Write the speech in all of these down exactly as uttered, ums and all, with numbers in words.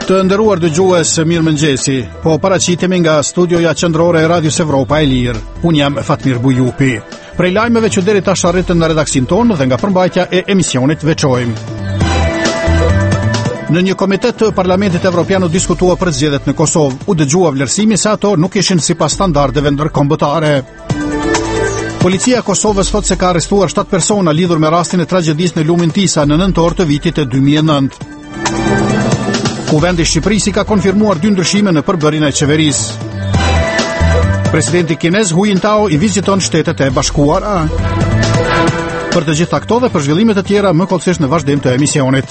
Të nderuar dëgjues, mirëmëngjesi. Po paraqitemi nga studioja qendrore e Radios Evropa e Lirë. Unë jam Fatmir Bujupi. Prej lajmeve që deri tash arritën në redaksin tonë dhe nga përmbajtja e emisionit veçojmë. Në një komitet të Parlamentit Evropian u diskutua për zgjedhjet në Kosovë. U dëgjua vlerësimi se ato nuk ishin sipas standardeve ndërkombëtare. Policia e Kosovës thotë se ka arrestuar shtatë persona lidhur me rastin e tragjedisë në lumin Tisa në nëntor të vitit e dy mijë e nëntë. Kuvendi i Shqipërisë ka konfirmuar dy ndryshime në përbërjen e qeverisë. Presidenti kinez Hu Jintao i viziton Shtetet e Bashkuara. Për të gjitha këto dhe për zhvillime të tjera më kollësisht në vazhdim të emisionit.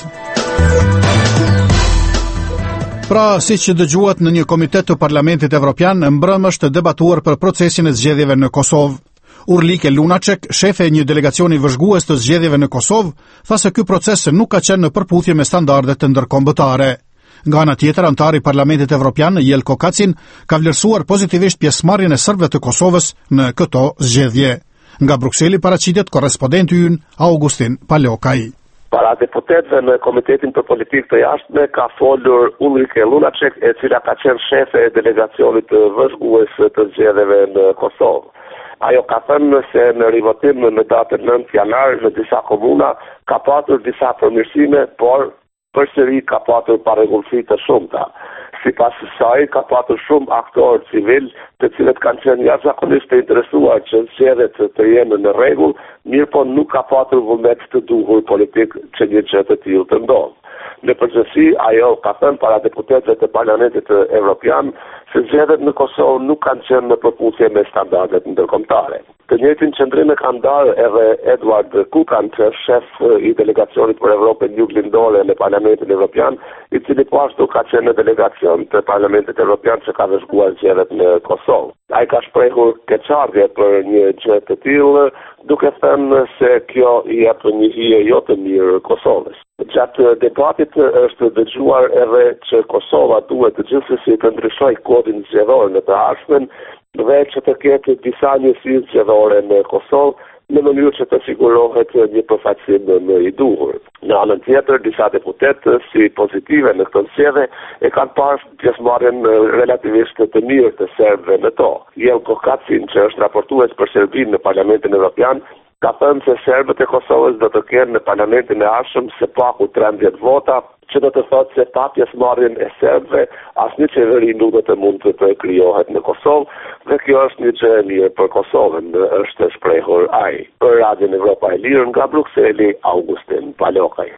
Pra, siç dëgjuat në një komitet të Parlamentit Evropian, mbrëmë është debatuar për procesin e zgjedhjeve në Kosovë. Urlike Lunacek, shefe e një delegacioni vëzhgues të zgjedhjeve në Kosovë, tha se ky proces nuk ka qenë në përputhje me standardet të ndërkombëtare. Nga ana tjetër, antari i Parlamentit Evropian, Jelko Kacin, ka vlerësuar pozitivisht pjesëmarrjen e serbëve të Kosovës në këto zgjedhje. Nga Brukseli paraqitet korrespondenti ynë Augustin Palokaj. Para deputetëve në Komitetin për Politikë të Jashtme ka folur Ulrike Lunacek, e cila ka qenë shefe e delegacionit të vëzhgues të zgjedhjeve në Kosovë. Ajo ka thënë se në rivotim në datën nëntë janar në disa komuna ka patur disa përmirësime, por përsëri ka patur parregullsi të shumta. Sipas saj ka patur shumë aktorë civil, të cilët kanë qenë jashtëzakonisht të interesuar që zgjedhjet të jenë në rregull, mirë po nuk ka patur vullnet të duhur politik që një gjë të tillë të ndodhë. Në përgjithësi, ajo ka thënë para deputetëve të Parlamentit Evropian se zgjedhjet në Kosovë nuk kanë qenë në përputhje me standardet ndërkombëtare. Të njëjtin qëndrim e ka ndarë edhe Edward Kukan, shef i delegacionit për Evropën Juglindore në Parlamentin Evropian, i cili po ashtu ka qenë në delegacion të Parlamentit Evropian që ka vëzhguar zgjedhjet në Kosovë. Ai ka shprehur keqardhje për një gjë të tillë, duke thënë se kjo i jep një hije jo të mirë Kosovës. Gjatë debatit është dëgjuar edhe që Kosova duhet gjithsesi të ndryshojë kodin zgjedhor në të ardhmen dhe që të ketë disa njësi zgjedhore në Kosovë në mënyrë që të sigurohet një përfaqësim më i duhur. Në anën tjetër, disa deputetë si pozitive në këtë zgjedhje e kanë parë pjesëmarrjen relativisht të mirë të serbëve në to. Jelko Kacin, që është raportues për Serbinë në Parlamentin Evropian, ka thënë se serbët e Kosovës do të kenë në Parlamentin e ardhshëm së paku trembëdhjetë vota, që do të thotë se pa pjesëmarrjen e serbëve, asnjë qeveri nuk do të mund të krijohet në Kosovë, dhe kjo është një gjë e mirë për Kosovën, është shprehur ai. Për Radion Evropa e Lirë nga Brukseli, Augustin Palokaj.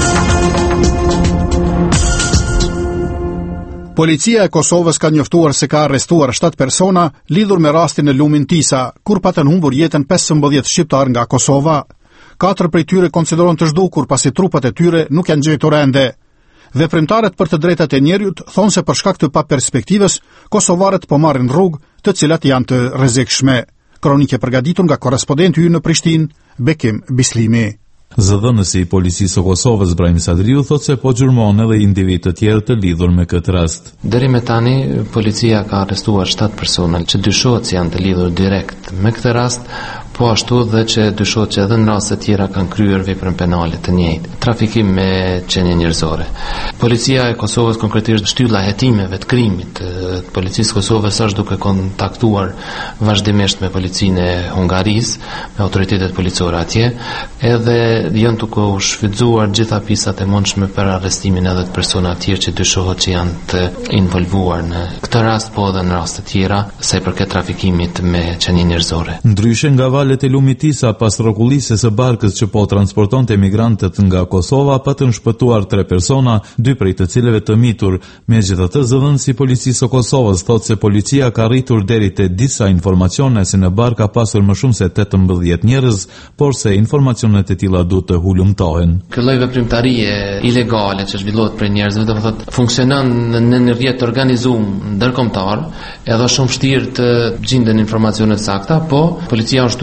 Policia e Kosovës ka njoftuar se ka arrestuar shtatë persona lidhur me rastin e lumin Tisa, kur patën humbur jetën pesëmbëdhjetë shqiptar nga Kosova. Katër prej tyre konsiderohen të zhdukur pasi trupat e tyre nuk janë gjetur ende. Veprimtarët për të drejtat e njerëzit thonë se për shkak të paperspektivës, kosovarët po marrin rrugë të cilat janë të rrezikshme. Kronikë e përgatitur nga korrespondenti ynë në Prishtinë, Bekim Bislimi. Zëdhënësi i policisë së Kosovës Brahim Sadriu thotë se po gjurmon edhe individ të tjerë të lidhur me këtë rast. Deri me tani, policia ka arrestuar shtatë persona që dyshohet se janë të lidhur direkt me këtë rast, po ashtu dhe që dyshohet që edhe në raste tjera kanë kryer veprën penale të njëjtë, trafikim me qenie njerëzore. Policia e Kosovës konkretisht shtylla hetimeve të krimit. Policisë së Kosovës është duke kontaktuar vazhdimisht me policinë e Hungarisë, me autoritetet policore atje, edhe janë duke u shfrytzuar gjitha pisat e mundshme për arrestimin edhe të persona të tjerë që dyshohet që janë të involvuar në këtë rast, po edhe në raste tjera, sa i përket trafikimit me qenie njerëzore. Ndryshe nga valet e lumit Tisa, pas rrokullisjes së barkës që po transportonte emigrantët nga Kosova, patën shpëtuar tre persona, dy prej të cilëve të mitur. Megjithatë, zëdhënësi i policisë së Kosovës thotë se policia ka arritur deri te disa informacione se në barkë ka pasur më shumë se tetëmbëdhjetë njerëz, por se informacionet e tilla duhet të hulumtohen. Ky lloj veprimtarie ilegale që zhvillohet për njerëzve, do të thotë, funksionon në një rrjet organizuar ndërkombëtar, edhe shumë vështirë të gjenden informacione të sakta, po policia është duke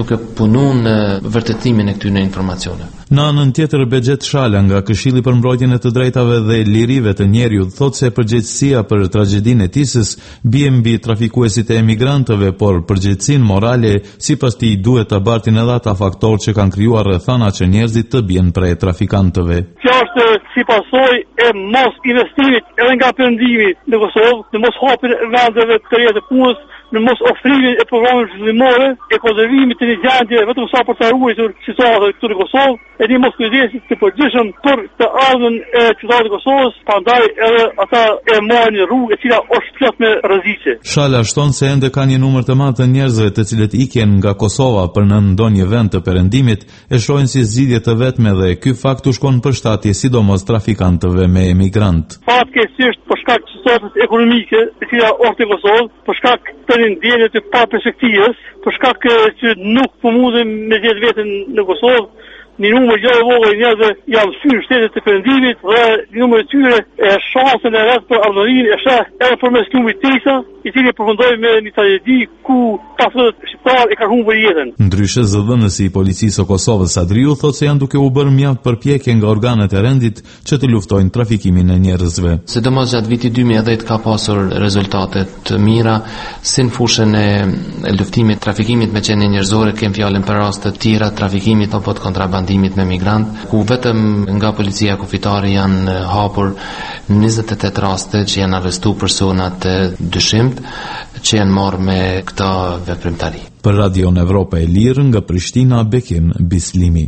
duke punu në vërtetimin e këtyre informacioneve. Në anën tjetër, Bexhet Shala nga Këshilli për Mbrojtjen e të Drejtave dhe Lirive të Njeriut thotë se përgjegjësia për tragjedinë e Tisës bie mbi trafikuesit e emigrantëve, por përgjegjësinë morale sipas tij duhet ta bartin edhe ata faktorë që kanë krijuar rrethana që njerëzit të bien prej trafikantëve. Kjo është si pasojë e mos investimit edhe nga Perëndimi në Kosovë, në mos hapjen e vendeve të reja të punës, në mos ofrimin e programeve zhvillimore, e konservimit të një gjendje vetëm sa për të ruajtur situatën këtu në Kosovë, e një mos kujdesit të përgjithshëm për të ardhmen e qytetarëve të Kosovës, prandaj edhe ata e marrin një rrugë e cila është plot me rreziqe. Shala shton se ende ka një numër të madh të njerëzve të cilët ikjen nga Kosova për në ndonjë vend të Perëndimit, e shohin si zgjidhje të vetme dhe ky fakt u shkon përshtatje sidomos trafikantëve me emigrant. Fatkeqësisht për shkak të situatës ekonomike e cila është në Kosovë, për shkak të ndjenjeve të pa perspektivës, për shkak që nuk po mundem me gjetë veten në Kosovë, një numër gjë e vogël njerëzve janë fshirë shtetet të Perëndimit dhe një numër i tyre e shansën e vet për ardhmërinë e sheh edhe përmes klubit Tisa, i cili përfundoi me një tragjedi ku pasojat shqiptar e ka humbur jetën. Ndryshe, zëdhënësi i policisë së Kosovës Sadriu thotë se janë duke u bërë mjaft përpjekje nga organet e rendit që të luftojnë trafikimin e njerëzve. Sidomos gjatë vitit dy mijë e dhjetë ka pasur rezultate të mira si në fushën e luftimit trafikimit me qenie njerëzore, kem fjalën për raste të tjera trafikimit apo të kontrabandimit me migrant, ku vetëm nga policia kufitare janë hapur njëzet e tetë raste që janë arrestuar persona të dyshimt që janë marrë me këta veprimtari. Për Radion Evropa e Lirë nga Prishtina, Bekim Bislimi.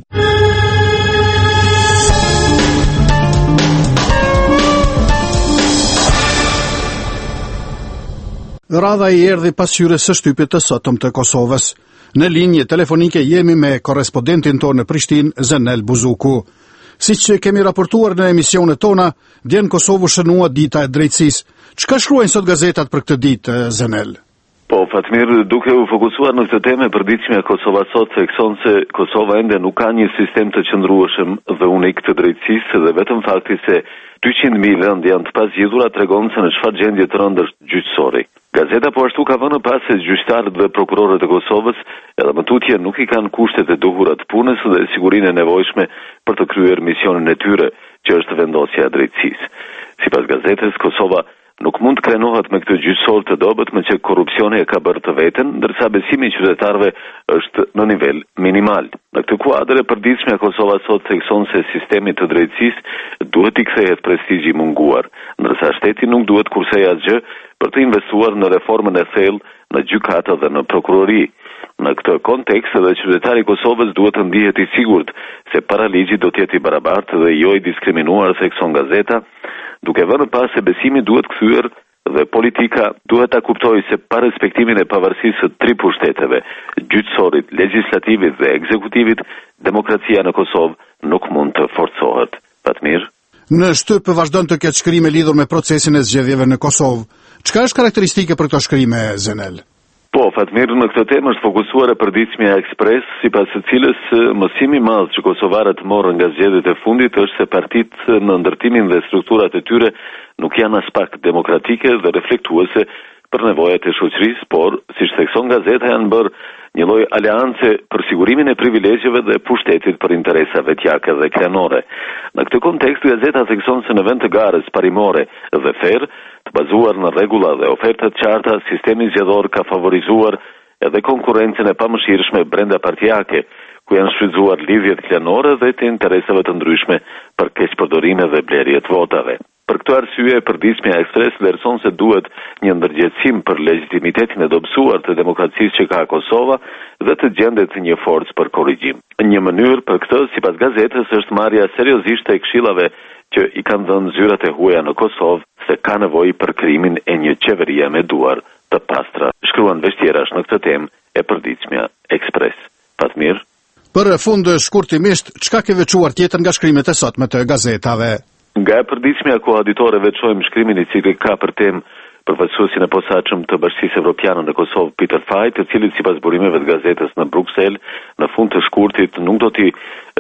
Radha i erdhi pasqyrës së shtypit të sotëm të Kosovës. Në linje telefonike jemi me korrespondentin tonë në Prishtinë, Zenel Buzuku. Siç kemi raportuar në emisionet tona, djen Kosovë shënua dita e drejtësisë. Çka shkruajnë sot gazetat për këtë ditë, Zenel? Po, Fatmir, duke u fokusuar në këtë temë e përditshme e Kosova sot, thekson se Kosova ende nuk ka një sistem të qëndrueshëm dhe unik të drejtësisë dhe vetëm fakti se dyqind mijë vende janë të pazgjidhura tregon se në çfarë gjendje të rëndë është gjyqësori. Gazeta po ashtu ka vënë pas se gjyqtarët dhe prokurorët e Kosovës edhe më tutje nuk i kanë kushtet e duhura të punës dhe sigurinë e nevojshme për të kryer misionin e tyre, që është vendosja e drejtësisë. Sipas gazetës, Kosova nuk mund të krenohet me këtë gjyqësor të dobët me që korrupsioni e ka bërë të veten, ndërsa besimi i qytetarëve është në nivel minimal. Në këtë kuadër e përditshme Kosova sot thekson se sistemi të drejtësisë duhet i kthehet prestigji i munguar, ndërsa shteti nuk duhet kursej asgjë për të investuar në reformën e thellë në gjykata dhe në prokurori. Në këtë kontekst edhe qytetari i Kosovës duhet të ndihet i sigurt se para ligjit do të jetë i barabartë dhe jo i diskriminuar, thekson gazeta, duke vënë pas se besimi duhet kthyer dhe politika duhet ta kuptojë se pa respektimin e pavarësisë së tri pushteteve, gjyqësorit, legjislativit dhe ekzekutivit, demokracia në Kosovë nuk mund të forcohet. Fatmir. Në shtyp vazhdon të ketë shkrime lidhur me procesin e zgjedhjeve në Kosovë. Çka është karakteristike për këto shkrime, Zenel? Po, Fatmir, në këtë temë është fokusuar e përditshmja Ekspres, sipas së cilës mësimi i madh që kosovarët morën nga zgjedhjet e fundit është se partitë në ndërtimin dhe strukturat e tyre nuk janë as pak demokratike dhe reflektuese për nevojat e shoqërisë, por, siç thekson gazeta, janë bërë një lloj aleance për sigurimin e privilegjeve dhe pushtetit për interesa vetjake dhe krenore. Në këtë kontekst, gazeta thekson se në vend të garës parimore dhe fair, të bazuar në rregulla dhe oferta të qarta, sistemi zgjedhor ka favorizuar edhe konkurrencën e pamëshirshme brenda partijake, ku janë shfrytzuar lidhjet klanore dhe të interesave të ndryshme për keqpërdorime dhe blerje të votave. Për këtë arsye, përditshmja Ekspres vlerëson se duhet një ndërgjegjësim për legitimitetin e dobësuar të demokracisë që ka Kosova dhe të gjendet një forcë për korrigjim. Një mënyrë për këtë, sipas gazetës, është marrja seriozisht e këshillave që i kanë dhënë zyrat e huaja në Kosovë se ka nevojë për krijimin e një qeverie me duar të pastra. Shkruan vështirash në këtë temë e përditshmja Ekspres. Fatmir. Për fund shkurtimisht, çka ke veçuar tjetër nga shkrimet e sotme të gazetave? Nga e përditshmja kohabitore veçojmë shkrimin i cili ka për temë përfaqësuesin e posaçëm të Bashkisë Evropiane në Kosovë, Peter Fajt, i cili sipas burimeve të gazetës në Bruksel, në fund të shkurtit nuk do t'i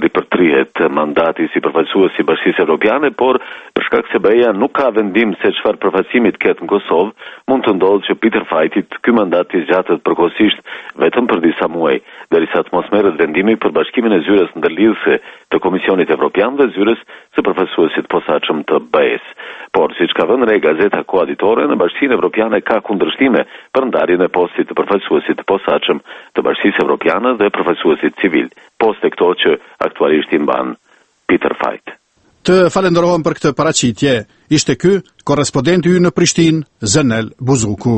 ripërtrihet mandati si përfaqësues i Bashkisë Evropiane, por për shkak se B E A nuk ka vendim se çfarë përfaqësimi të ketë në Kosovë, mund të ndodhë që Peter Fajtit ky mandat të zgjatet përkohësisht vetëm për disa muaj, derisa të mos merret vendimi për bashkimin e zyres ndërlidhëse të Komisionit Evropian dhe zyres së përfaqësuesit posaçëm të B E S. Por siç ka vënë re gazeta koalitore, në Bashkinë Evropiane ka kundërshtime për ndarjen e postit të përfaqësuesit të posaçëm të Bashkisë Evropiane dhe përfaqësuesit civil, poste këto që aktualisht i mban Peter Fajt. Të falenderohem për këtë paraqitje. Ishte ky korrespondenti ynë në Prishtinë, Zenel Buzuku.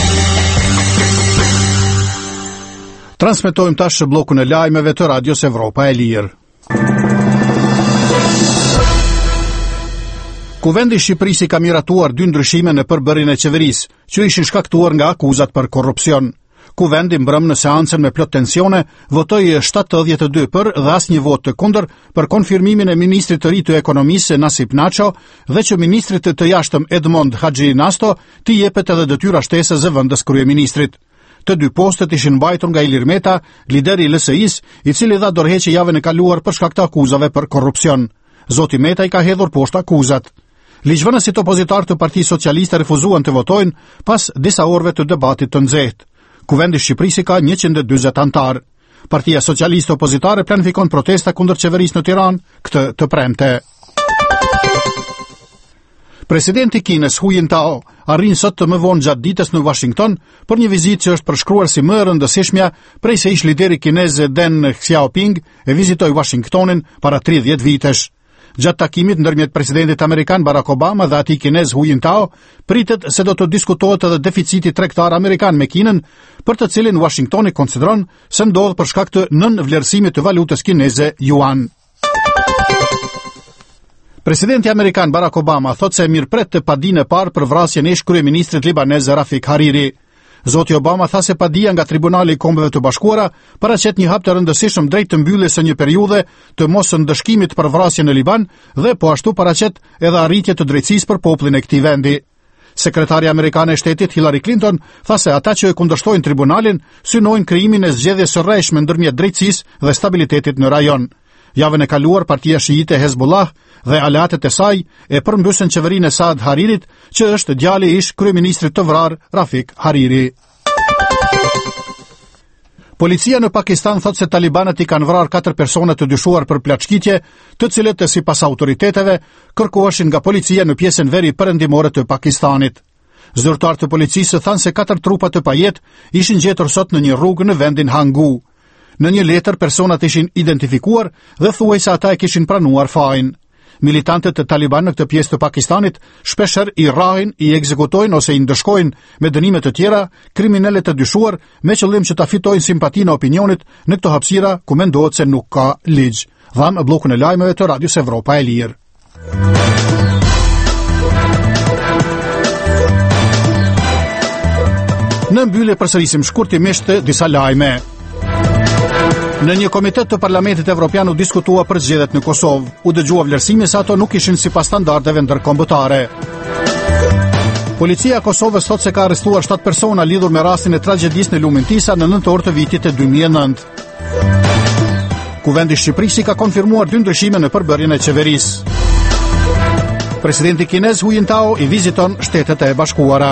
Transmetojmë tash bllokun e lajmeve të Radios Evropa e Lirë. Kuvendi i Shqipërisë ka miratuar dy ndryshime në përbërjen e qeverisë, që ishin shkaktuar nga akuzat për korrupsion. Kuvendi mbrëm në seancën me plot tensione votoi shtatëdhjetë e dy për dhe asnjë vot të kundër për konfirmimin e ministrit të ri të ekonomisë Nasip Naço dhe që ministrit të jashtëm Edmond Haxhi Nasto t'i jepet edhe detyra shtesës së vendës kryeministrit. Të dy postet ishin mbajtur nga Ilir Meta, lideri i L S I-s, i cili dha dorëheqje javën e kaluar për shkak të akuzave për korrupsion. Zoti Meta i ka hedhur poshtë akuzat. Ligjvënësit opozitar të Partisë Socialiste refuzuan të votojnë pas disa orëve të debatit të nxehtë. Kuvendi i Shqipërisë ka njëqind e dyzet antar. Partia Socialiste Opozitare planifikon protesta kundër qeverisë në Tiranë këtë të premte. Presidenti i Kinës Hu Jintao arrin sot të më vonë gjatë ditës në Washington për një vizitë që është përshkruar si më e rëndësishmja prej se ish lideri kinez Deng Xiaoping e vizitoi Washingtonin para tridhjetë vitesh. Gjatë takimit ndërmjet presidentit amerikan Barack Obama dhe atij kinez Hu Jintao, pritet se do të diskutohet edhe deficiti tregtar amerikan me Kinën, për të cilin Washingtoni konsideron se ndodh për shkak të nënvlerësimit të valutës kineze yuan. Presidenti amerikan Barack Obama thot se mirëpret të padinë e parë për vrasjen e ish-kryeministrit libanez Rafik Hariri. Zoti Obama tha se padia nga Tribunali i Kombeve të Bashkuara paraqet një hap të rëndësishëm drejt të mbylljes së një periudhe të mos ndëshkimit për vrasjen në Liban dhe po ashtu paraqet edhe arritje të drejtësisë për popullin e këtij vendi. Sekretarja amerikane e shtetit Hillary Clinton tha se ata që e kundërshtojnë tribunalin synojnë krijimin e zgjedhjes së rrejshme ndërmjet drejtësisë dhe stabilitetit në rajon. Javën e kaluar partia shiite Hezbollah dhe aleatet e saj e përmbysën qeverinë e Saad Haririt, që është djali i ish kryeministrit të vrarë Rafik Hariri. Policia në Pakistan thot se talibanët i kanë vrarë katër persona të dyshuar për plaçkitje, të cilët sipas autoriteteve kërkoheshin nga policia në pjesën veri perëndimore të Pakistanit. Zyrtar të policisë thanë se katër trupa të pajet ishin gjetur sot në një rrugë në vendin Hangu. Në një letër personat ishin identifikuar dhe thuaj se ata e kishin pranuar fajin. Militantët e Taliban në këtë pjesë të Pakistanit shpeshherë i rrahin, i ekzekutojnë ose i ndëshkojnë me dënime të tjera kriminalet të dyshuar me qëllim që ta fitojnë simpatinë e opinionit në këto hapësira ku mendohet se nuk ka ligj. Dham bllokun e lajmeve të Radios Evropa e Lirë. Në mbyllje përsërisim shkurtimisht disa lajme. Në një komitet të Parlamentit Evropian u diskutua për zgjedhjet në Kosovë. U dëgjua vlerësimi se ato nuk ishin sipas standardeve ndërkombëtare. Policia e Kosovës thot se ka arrestuar shtatë persona lidhur me rastin e tragjedisë në lumin Tisa në nëntor të vitit e dy mijë e nëntë. Kuvendi i Shqipërisë ka konfirmuar dy ndryshime në përbërjen e qeverisë. Presidenti kinez Hu Jintao i viziton Shtetet e Bashkuara.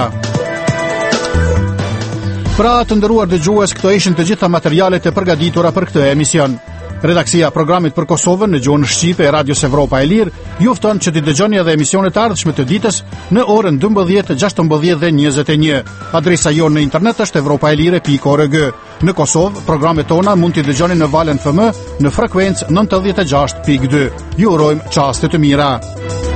Pra të nderuar dëgjues, këto ishin të gjitha materialet e përgatitura për këtë emision. Redaksia e programit për Kosovën në gjuhën shqipe e Radios Evropa e Lirë ju fton që t'i dëgjoni edhe emisionet e ardhshme të ditës në orën dymbëdhjetë, gjashtëmbëdhjetë dhe njëzet e një. Adresa jonë në internet është evropaelire pikë org. Në Kosovë, programet tona mund t'i dëgjoni në valën F M në frekuencë nëntëdhjetë e gjashtë pikë dy. Ju urojmë çaste të mira.